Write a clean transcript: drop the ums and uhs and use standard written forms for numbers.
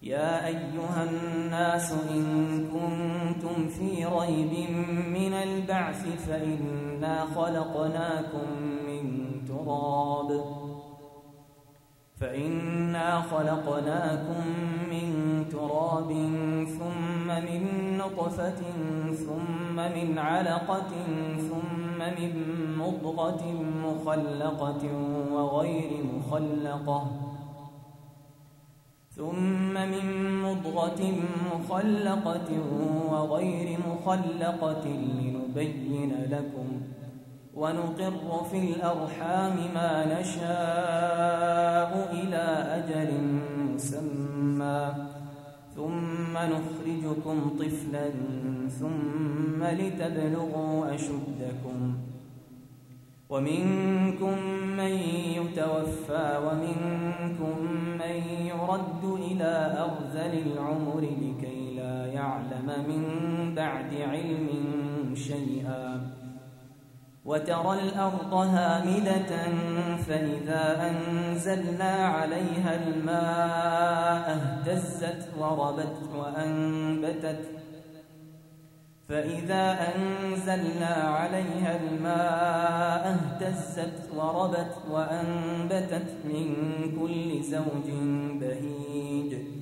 يا أيها الناس إن كنتم في ريب من البعث فإنا خلقناكم من تراب ثم من نطفة ثم من علقة ثم من مضغة مخلقة وغير مخلقة لنبين لكم ونقر في الأرحام ما نشاء إلى أجل مسمى ثم نخرجكم طفلا ثم لتبلغوا أشدكم ومنكم من يتوفى ومنكم من يرد إلى أرذل العمر لكي لا يعلم من بعد علم شيئا وترى الأرض هامدة فإذا أنزلنا عليها الماء اهتزت وربت وأنبتت من كل زوج بهيج